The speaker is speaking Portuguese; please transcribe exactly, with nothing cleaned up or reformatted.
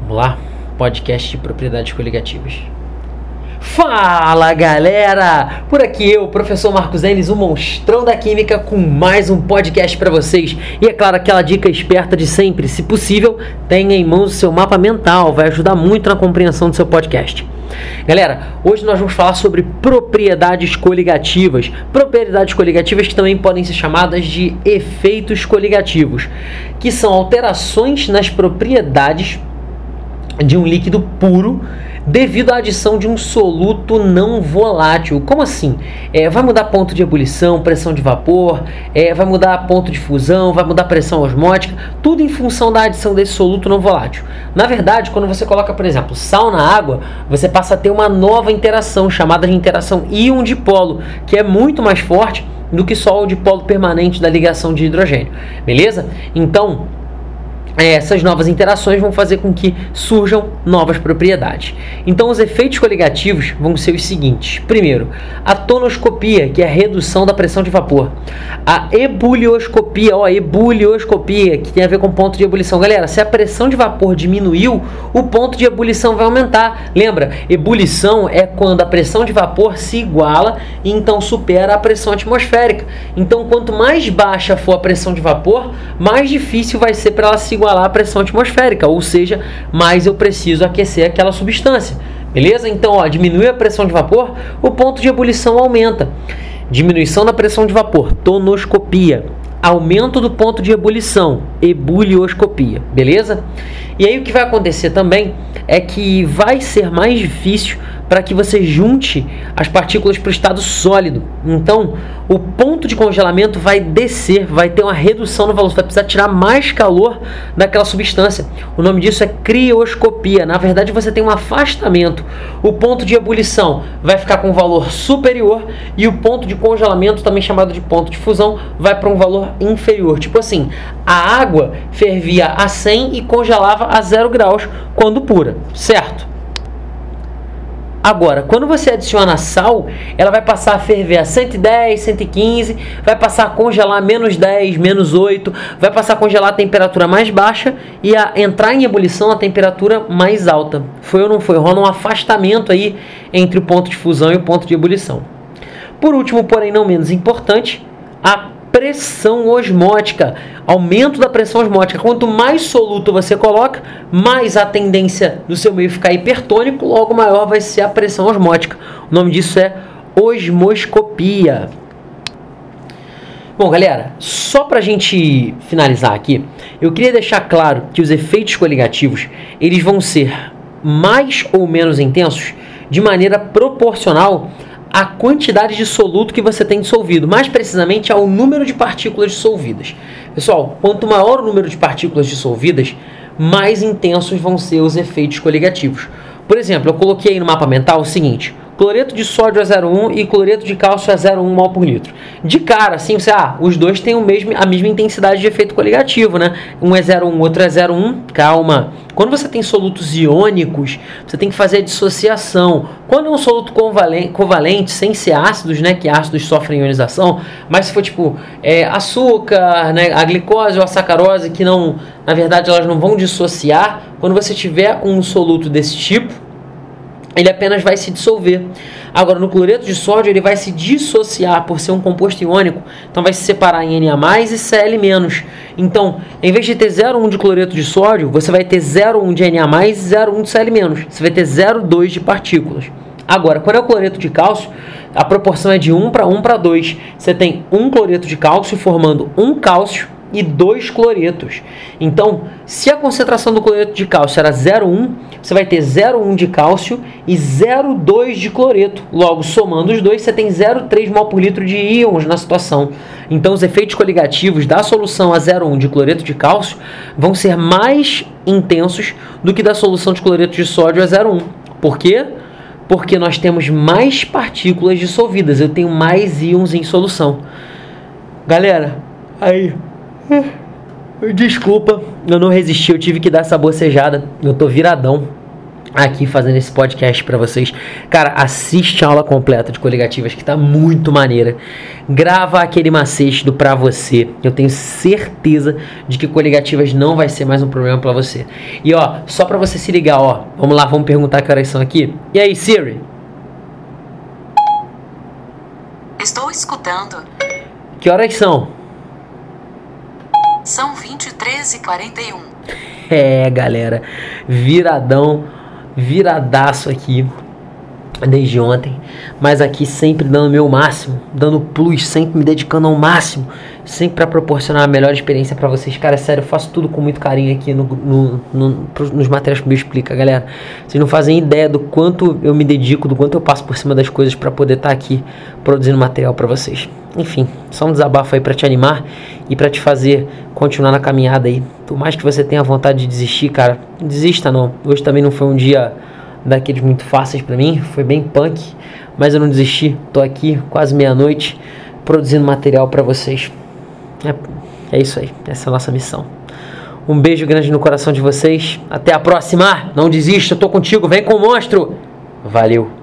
Vamos lá, podcast de propriedades coligativas. Fala galera, por aqui eu, professor Marcos Enes, o monstrão da química, com mais um podcast para vocês. E é claro, aquela dica esperta de sempre: se possível, tenha em mãos o seu mapa mental, vai ajudar muito na compreensão do seu podcast. Galera, hoje nós vamos falar sobre propriedades coligativas. Propriedades coligativas que também podem ser chamadas de efeitos coligativos, que são alterações nas propriedades de um líquido puro devido à adição de um soluto não volátil. Como assim? É, vai mudar ponto de ebulição, pressão de vapor, é, vai mudar ponto de fusão, vai mudar pressão osmótica, tudo em função da adição desse soluto não volátil. Na verdade, quando você coloca, por exemplo, sal na água, você passa a ter uma nova interação, chamada de interação íon-dipolo, que é muito mais forte do que só o dipolo permanente da ligação de hidrogênio. Beleza? Então, essas novas interações vão fazer com que surjam novas propriedades. Então, os efeitos coligativos vão ser os seguintes. Primeiro, a tonoscopia, que é a redução da pressão de vapor. A ebulioscopia, ó, ebulioscopia, que tem a ver com ponto de ebulição. Galera, se a pressão de vapor diminuiu, o ponto de ebulição vai aumentar. Lembra? Ebulição é quando a pressão de vapor se iguala e então supera a pressão atmosférica. Então, quanto mais baixa for a pressão de vapor, mais difícil vai ser para ela se igualar a pressão atmosférica, ou seja, mais eu preciso aquecer aquela substância, beleza? Então, ó, diminui a pressão de vapor, o ponto de ebulição aumenta. Diminuição da pressão de vapor, tonoscopia. Aumento do ponto de ebulição, ebulioscopia, beleza? E aí o que vai acontecer também é que vai ser mais difícil para que você junte as partículas para o estado sólido. Então, o ponto de congelamento vai descer, vai ter uma redução no valor, você vai precisar tirar mais calor daquela substância. O nome disso é crioscopia. Na verdade, você tem um afastamento. O ponto de ebulição vai ficar com um valor superior e o ponto de congelamento, também chamado de ponto de fusão, vai para um valor inferior. Tipo assim, a água fervia a cem e congelava a zero graus quando pura, certo? Agora, quando você adiciona sal, ela vai passar a ferver a cento e dez, cento e quinze, vai passar a congelar a menos dez, menos oito, vai passar a congelar a temperatura mais baixa e a entrar em ebulição a temperatura mais alta. Foi ou não foi? Rola um afastamento aí entre o ponto de fusão e o ponto de ebulição. Por último, porém não menos importante, a pressão osmótica, aumento da pressão osmótica. Quanto mais soluto você coloca, mais a tendência do seu meio ficar hipertônico, logo maior vai ser a pressão osmótica. O nome disso é osmoscopia. Bom, galera, só para a gente finalizar aqui, eu queria deixar claro que os efeitos coligativos, eles vão ser mais ou menos intensos de maneira proporcional a quantidade de soluto que você tem dissolvido, mais precisamente ao número de partículas dissolvidas. Pessoal, quanto maior o número de partículas dissolvidas, mais intensos vão ser os efeitos coligativos. Por exemplo, eu coloquei aí no mapa mental o seguinte: cloreto de sódio é zero vírgula um e cloreto de cálcio é zero vírgula um mol por litro. De cara, assim, você, ah, os dois têm o mesmo, a mesma intensidade de efeito coligativo, né? Um é zero vírgula um, outro é zero vírgula um. Calma. Quando você tem solutos iônicos, você tem que fazer a dissociação. Quando é um soluto covalente, covalente sem ser ácidos, né? Que ácidos sofrem ionização, mas se for tipo é, açúcar, né, a glicose ou a sacarose, que não, na verdade, elas não vão dissociar. Quando você tiver um soluto desse tipo, ele apenas vai se dissolver. Agora, no cloreto de sódio, ele vai se dissociar por ser um composto iônico, então vai se separar em Na mais e Cl menos. Então, em vez de ter zero vírgula um de cloreto de sódio, você vai ter zero vírgula um de Na mais e zero vírgula um de Cl menos. Você vai ter zero vírgula dois de partículas. Agora, quando é o cloreto de cálcio, a proporção é de um para um para dois. Você tem um cloreto de cálcio formando um cálcio e dois cloretos. Então, se a concentração do cloreto de cálcio era zero vírgula um, você vai ter zero vírgula um de cálcio e zero vírgula dois de cloreto. Logo, somando os dois, você tem zero vírgula três mol por litro de íons na situação. Então, os efeitos coligativos da solução a zero vírgula um de cloreto de cálcio vão ser mais intensos do que da solução de cloreto de sódio a zero vírgula um. Por quê? Porque nós temos mais partículas dissolvidas. Eu tenho mais íons em solução. Galera, aí... Desculpa, eu não resisti, eu tive que dar essa bocejada. Eu tô viradão. aqui fazendo esse podcast pra vocês. Cara, assiste a aula completa de coligativas que tá muito maneira. Grava aquele macete do pra você. Eu tenho certeza de que coligativas não vai ser mais um problema pra você. E ó, só pra você se ligar, ó, vamos lá, vamos perguntar que horas são aqui. E aí, Siri? Estou escutando. Que horas são? São vinte e três e quarenta e um. É, galera, viradão, viradaço aqui desde ontem, mas aqui sempre dando o meu máximo, dando plus, sempre me dedicando ao máximo, sempre para proporcionar a melhor experiência para vocês. Cara, sério, eu faço tudo com muito carinho aqui no, no, no, nos materiais que me explica, galera. Vocês não fazem ideia do quanto eu me dedico, do quanto eu passo por cima das coisas para poder estar tá aqui produzindo material para vocês. Enfim, só um desabafo aí para te animar e para te fazer continuar na caminhada aí. Por mais que você tenha vontade de desistir, cara, não desista não. Hoje também não foi um dia daqueles muito fáceis pra mim, foi bem punk, mas eu não desisti, tô aqui quase meia-noite produzindo material pra vocês. É, é isso aí, essa é a nossa missão. Um beijo grande no coração de vocês, até a próxima, não desista, eu tô contigo, vem com o monstro, valeu.